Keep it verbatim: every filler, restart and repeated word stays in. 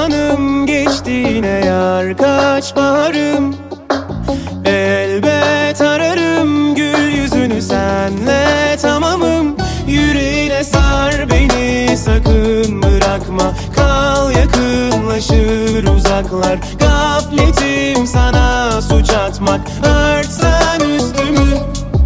zamanım geçti yine yar, kaç baharım. Elbet ararım gül yüzünü, senle tamamım. Yüreğine sar beni, sakın bırakma. Kal yakınlaşır uzaklar. Gafletim sana suç atmak, örtsen üstümü.